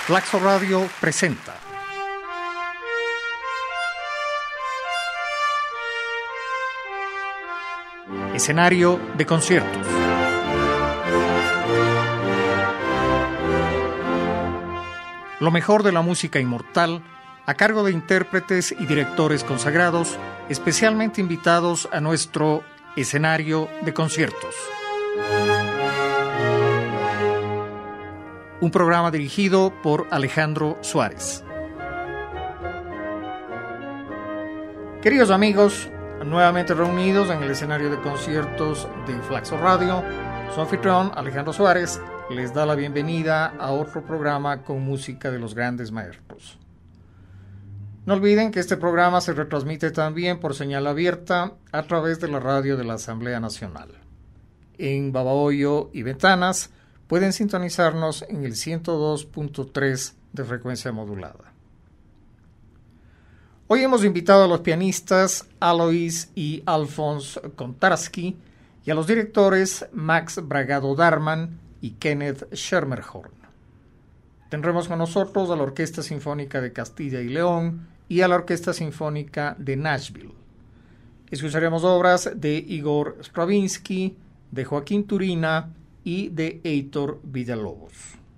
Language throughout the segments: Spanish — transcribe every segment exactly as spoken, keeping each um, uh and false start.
Flaxo Radio presenta Escenario de conciertos. Lo mejor de la música inmortal a cargo de intérpretes y directores consagrados, especialmente invitados a nuestro escenario de conciertos. Un programa dirigido por Alejandro Suárez. Queridos amigos, nuevamente reunidos en el escenario de conciertos de Flaxo Radio, su anfitrión Alejandro Suárez les da la bienvenida a otro programa con música de los grandes maestros. No olviden que este programa se retransmite también por señal abierta a través de la radio de la Asamblea Nacional. En Babahoyo y Ventanas pueden sintonizarnos en el ciento dos punto tres de frecuencia modulada. Hoy hemos invitado a los pianistas Alois y Alfons Kontarski y a los directores Max Bragado Darman y Kenneth Schermerhorn. Tendremos con nosotros a la Orquesta Sinfónica de Castilla y León y a la Orquesta Sinfónica de Nashville. Escucharemos obras de Igor Stravinsky, de Joaquín Turina y de Heitor Villalobos.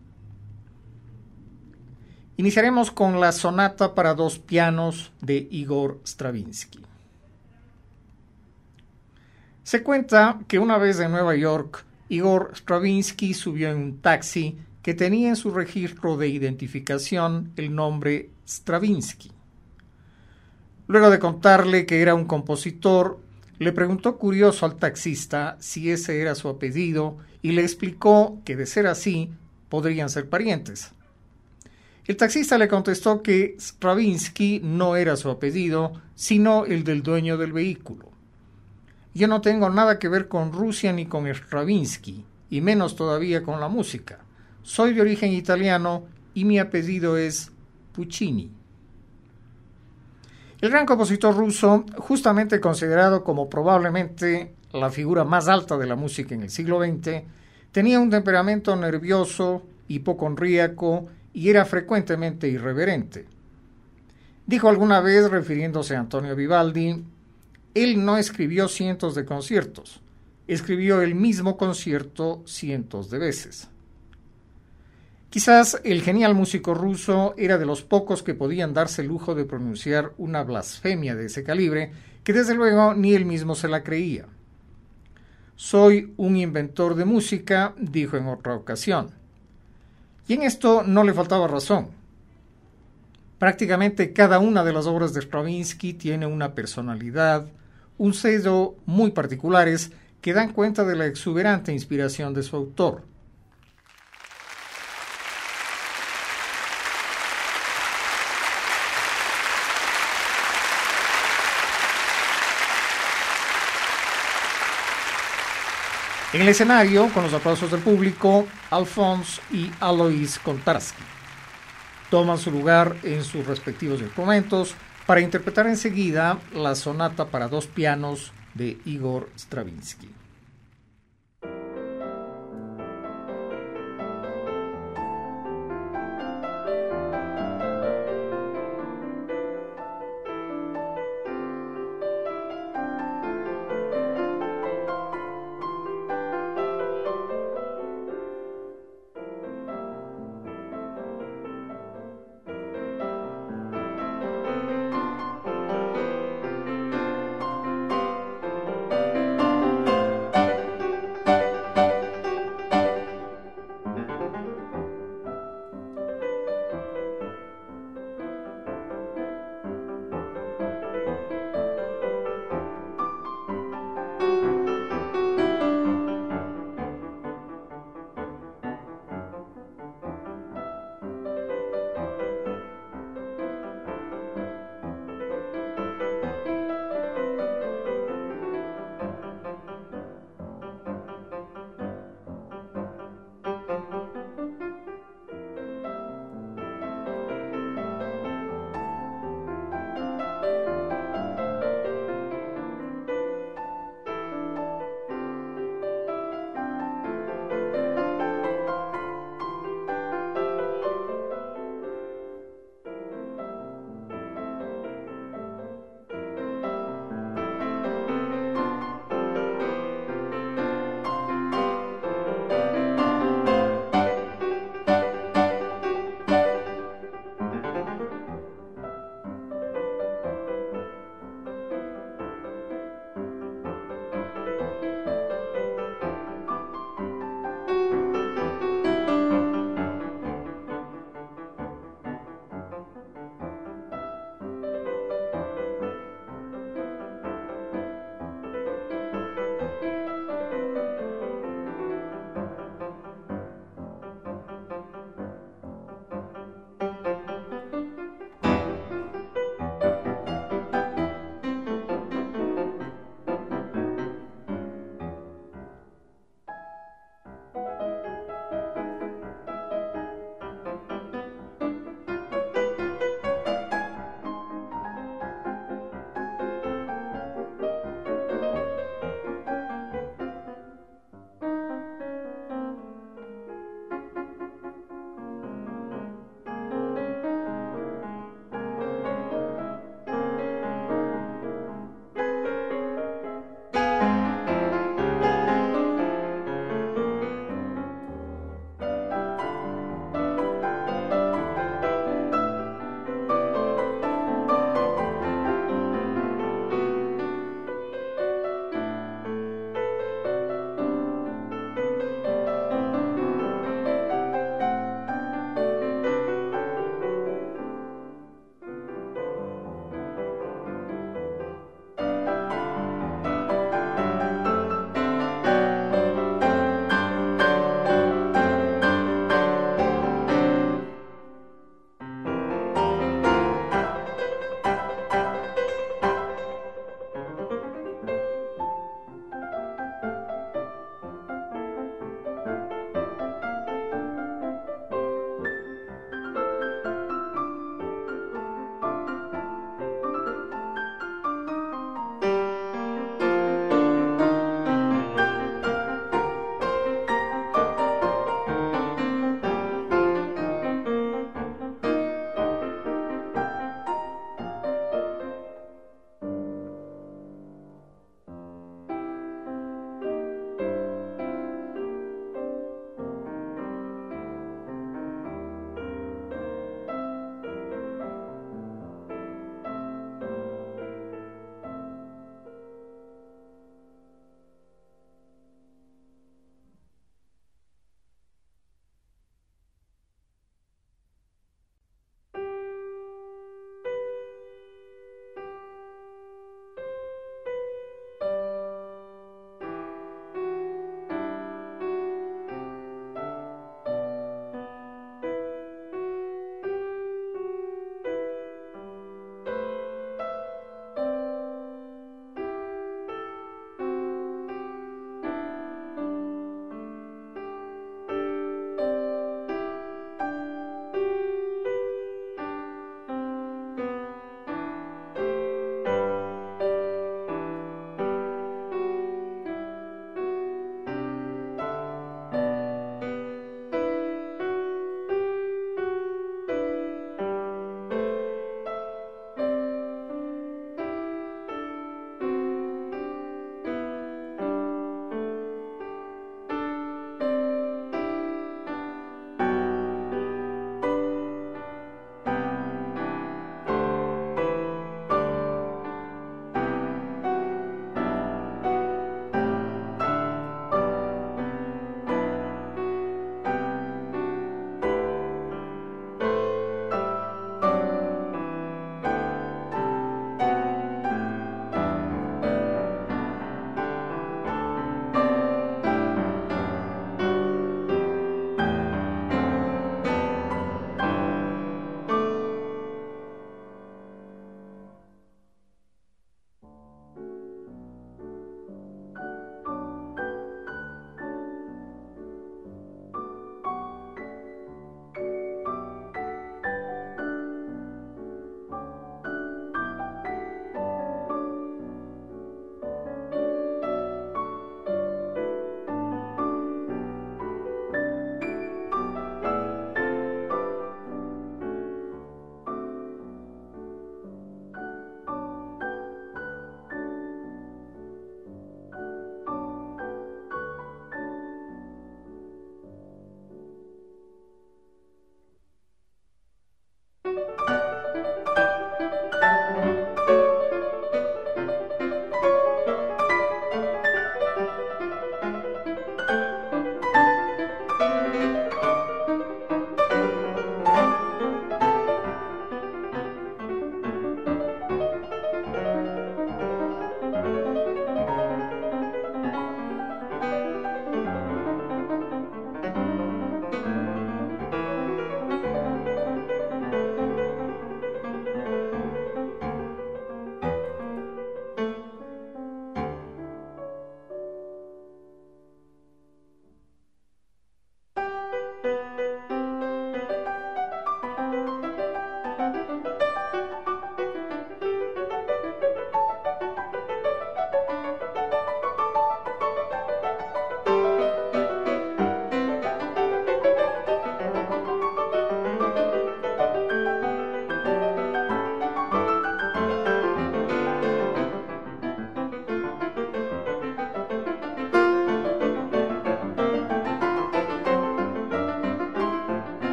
Iniciaremos con la sonata para dos pianos de Igor Stravinsky. Se cuenta que una vez en Nueva York, Igor Stravinsky subió en un taxi que tenía en su registro de identificación el nombre Stravinsky. Luego de contarle que era un compositor, le preguntó curioso al taxista si ese era su apellido y le explicó que de ser así, podrían ser parientes. El taxista le contestó que Stravinsky no era su apellido, sino el del dueño del vehículo. Yo no tengo nada que ver con Rusia ni con Stravinsky, y menos todavía con la música. Soy de origen italiano y mi apellido es Puccini. El gran compositor ruso, justamente considerado como probablemente la figura más alta de la música en el siglo veinte, tenía un temperamento nervioso, hipocondríaco y era frecuentemente irreverente. Dijo alguna vez, refiriéndose a Antonio Vivaldi, él no escribió cientos de conciertos, escribió el mismo concierto cientos de veces. Quizás el genial músico ruso era de los pocos que podían darse el lujo de pronunciar una blasfemia de ese calibre, que desde luego ni él mismo se la creía. Soy un inventor de música, dijo en otra ocasión. Y en esto no le faltaba razón. Prácticamente cada una de las obras de Stravinsky tiene una personalidad, un sello muy particulares que dan cuenta de la exuberante inspiración de su autor. En el escenario, con los aplausos del público, Alfons y Alois Kontarski toman su lugar en sus respectivos instrumentos para interpretar enseguida la sonata para dos pianos de Igor Stravinsky.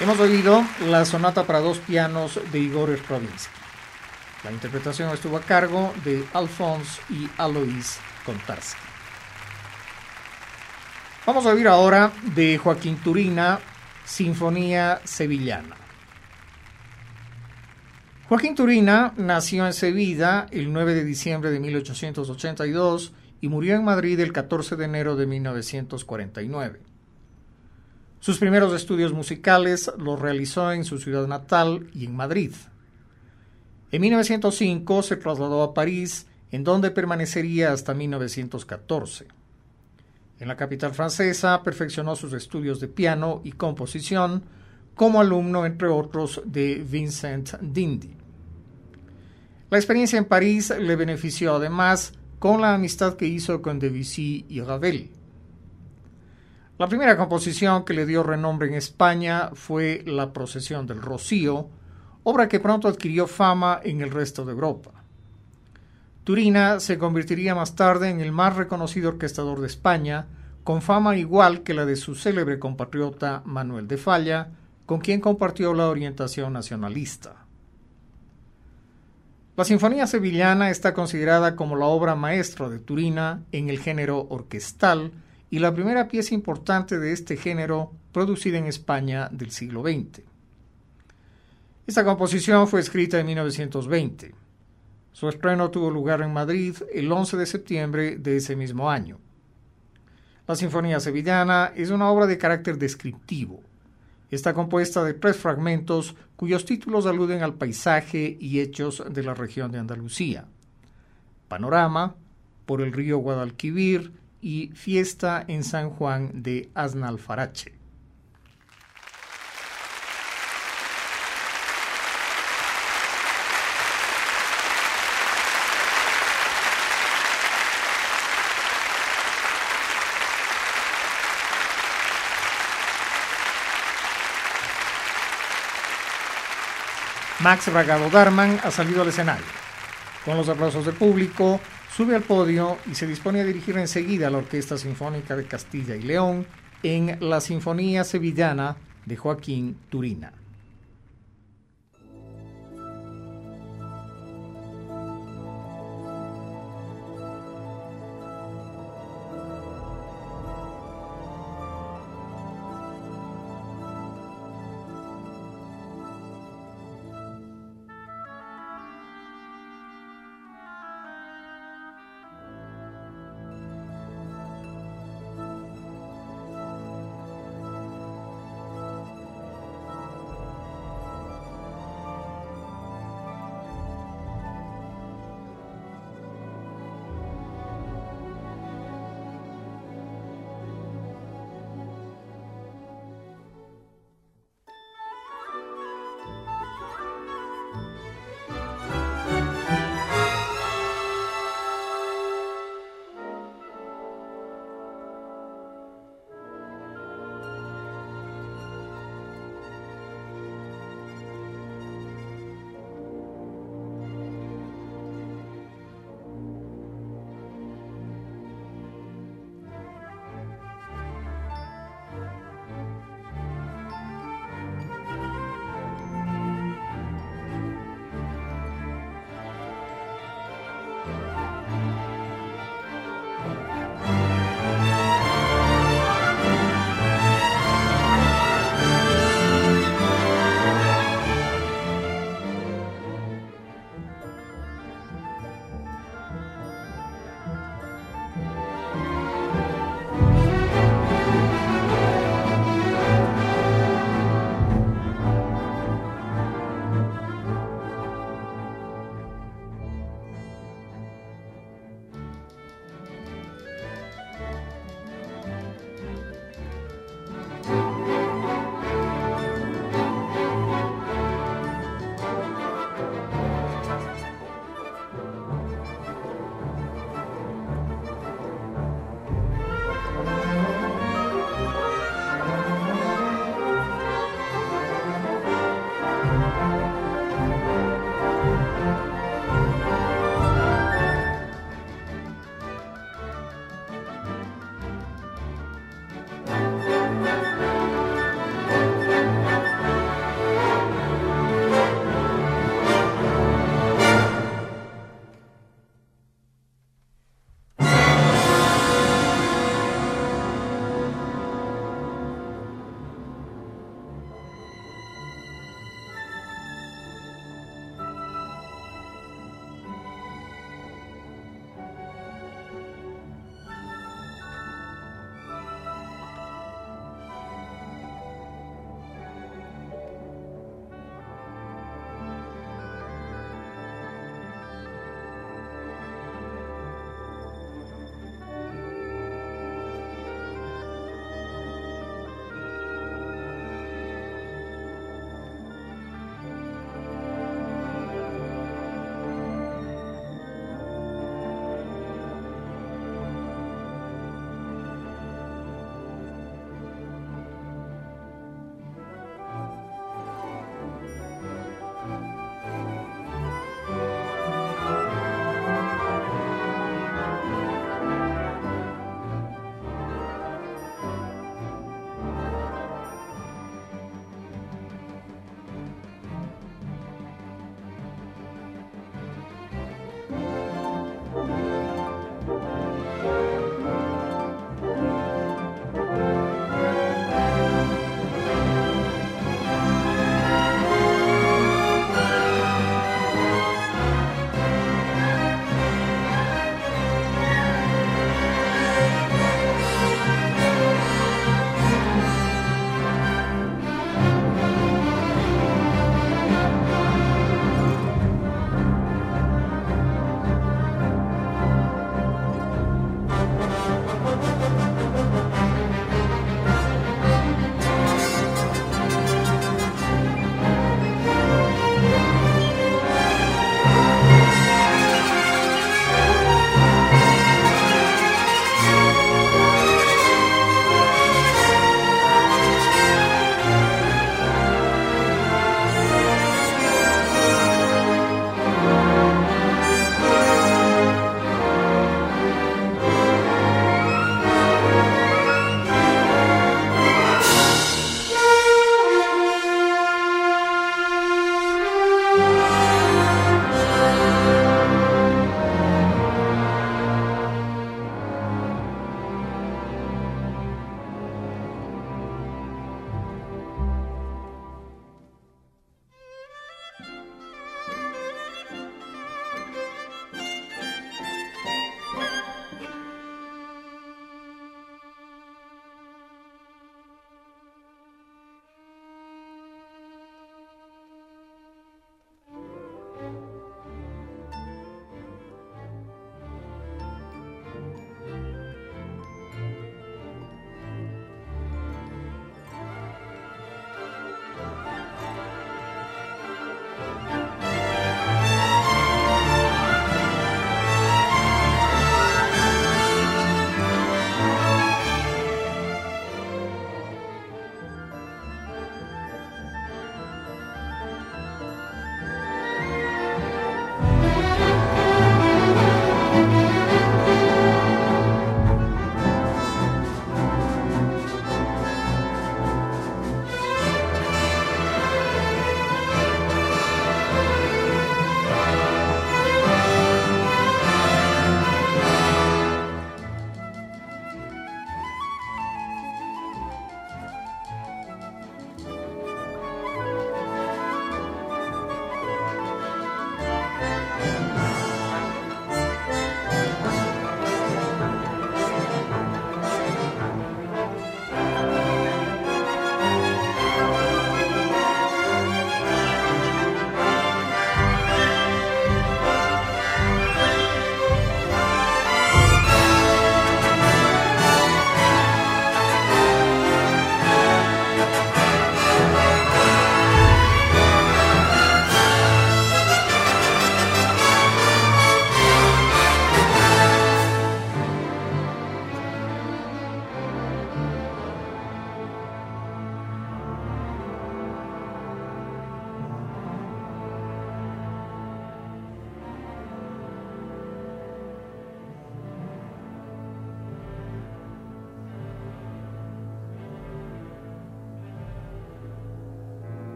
Hemos oído la sonata para dos pianos de Igor Stravinsky. La interpretación estuvo a cargo de Alphonse y Alois Kontarsky. Vamos a oír ahora de Joaquín Turina, Sinfonía Sevillana. Joaquín Turina nació en Sevilla el nueve de diciembre de mil ochocientos ochenta y dos y murió en Madrid el catorce de enero de mil novecientos cuarenta y nueve. Sus primeros estudios musicales los realizó en su ciudad natal y en Madrid. En mil novecientos cinco se trasladó a París, en donde permanecería hasta mil novecientos catorce. En la capital francesa perfeccionó sus estudios de piano y composición como alumno, entre otros, de Vincent d'Indy. La experiencia en París le benefició además con la amistad que hizo con Debussy y Ravel. La primera composición que le dio renombre en España fue La Procesión del Rocío, obra que pronto adquirió fama en el resto de Europa. Turina se convertiría más tarde en el más reconocido orquestador de España, con fama igual que la de su célebre compatriota Manuel de Falla, con quien compartió la orientación nacionalista. La Sinfonía Sevillana está considerada como la obra maestra de Turina en el género orquestal y la primera pieza importante de este género producida en España del siglo veinte. Esta composición fue escrita en mil novecientos veinte. Su estreno tuvo lugar en Madrid el once de septiembre de ese mismo año. La Sinfonía Sevillana es una obra de carácter descriptivo. Está compuesta de tres fragmentos cuyos títulos aluden al paisaje y hechos de la región de Andalucía: Panorama, Por el río Guadalquivir y Fiesta en San Juan de Aznalfarache. Max Bragado Darman ha salido al escenario. Con los aplausos del público, sube al podio y se dispone a dirigir enseguida a la Orquesta Sinfónica de Castilla y León en la Sinfonía Sevillana de Joaquín Turina.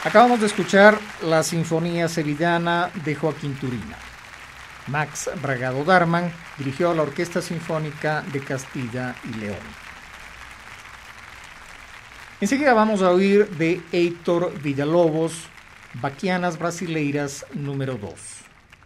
Acabamos de escuchar la Sinfonía Sevillana de Joaquín Turina. Max Bragado Darman dirigió la Orquesta Sinfónica de Castilla y León. Enseguida vamos a oír de Heitor Villa-Lobos, Baquianas Brasileiras número dos.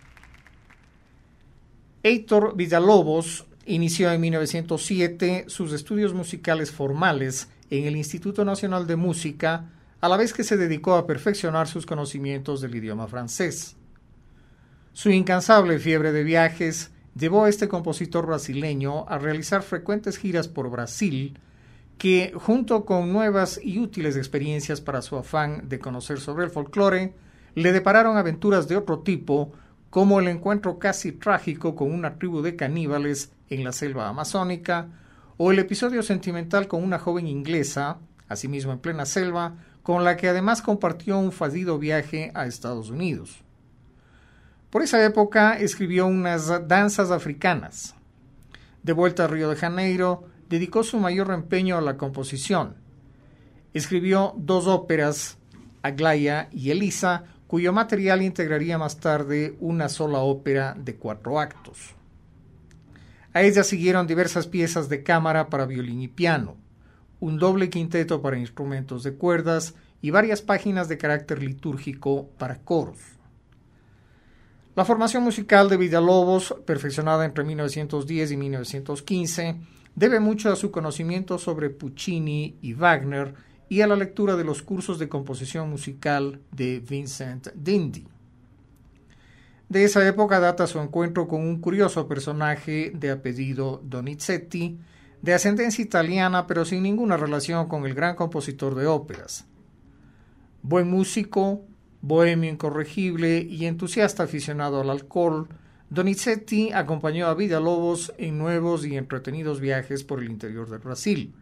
Heitor Villa-Lobos inició en mil novecientos siete sus estudios musicales formales en el Instituto Nacional de Música, a la vez que se dedicó a perfeccionar sus conocimientos del idioma francés. Su incansable fiebre de viajes llevó a este compositor brasileño a realizar frecuentes giras por Brasil, que, junto con nuevas y útiles experiencias para su afán de conocer sobre el folclore, le depararon aventuras de otro tipo, como el encuentro casi trágico con una tribu de caníbales en la selva amazónica, o el episodio sentimental con una joven inglesa, asimismo en plena selva, con la que además compartió un fallido viaje a Estados Unidos. Por esa época escribió unas danzas africanas. De vuelta a Río de Janeiro, dedicó su mayor empeño a la composición. Escribió dos óperas, Aglaya y Elisa, cuyo material integraría más tarde una sola ópera de cuatro actos. A ella siguieron diversas piezas de cámara para violín y piano, un doble quinteto para instrumentos de cuerdas y varias páginas de carácter litúrgico para coros. La formación musical de Villa-Lobos, perfeccionada entre mil novecientos diez y mil novecientos quince, debe mucho a su conocimiento sobre Puccini y Wagner y a la lectura de los cursos de composición musical de Vincent d'Indy. De esa época data su encuentro con un curioso personaje de apellido Donizetti, de ascendencia italiana pero sin ninguna relación con el gran compositor de óperas. Buen músico, bohemio incorregible y entusiasta aficionado al alcohol, Donizetti acompañó a Villa-Lobos en nuevos y entretenidos viajes por el interior del Brasil.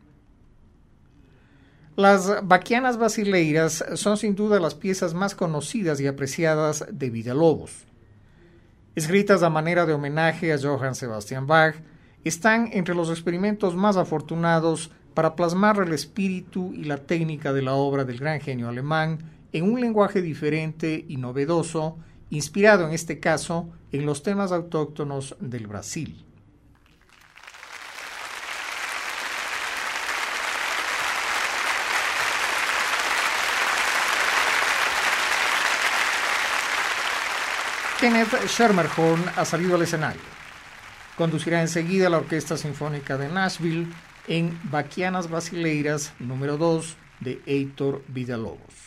Las Baquianas Brasileiras son sin duda las piezas más conocidas y apreciadas de Villa-Lobos. Escritas a manera de homenaje a Johann Sebastian Bach, están entre los experimentos más afortunados para plasmar el espíritu y la técnica de la obra del gran genio alemán en un lenguaje diferente y novedoso, inspirado en este caso en los temas autóctonos del Brasil. Kenneth Schermerhorn ha salido al escenario. Conducirá enseguida la Orquesta Sinfónica de Nashville en Baquianas Brasileiras número dos de Heitor Villa-Lobos.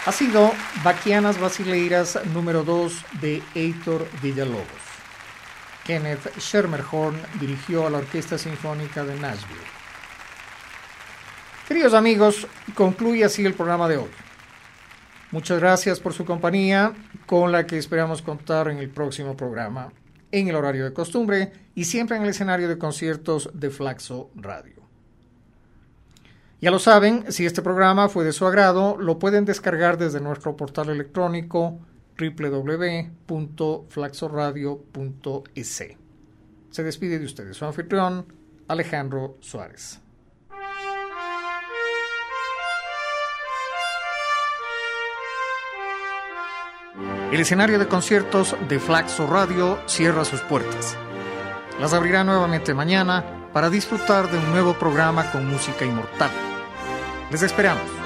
ha sido Baquianas Basileiras número dos de Heitor Villalobos. Kenneth Schermerhorn dirigió a la Orquesta Sinfónica de Nashville. Queridos amigos, concluye así el programa de hoy. Muchas gracias por su compañía, con la que esperamos contar en el próximo programa, en el horario de costumbre y siempre en el escenario de conciertos de Flaxo Radio. Ya lo saben, si este programa fue de su agrado, lo pueden descargar desde nuestro portal electrónico doble u doble u doble u punto flaxoradio punto e s. Se despide de ustedes su anfitrión, Alejandro Suárez. El escenario de conciertos de Flaxo Radio cierra sus puertas. Las abrirá nuevamente mañana para disfrutar de un nuevo programa con música inmortal. Les esperamos.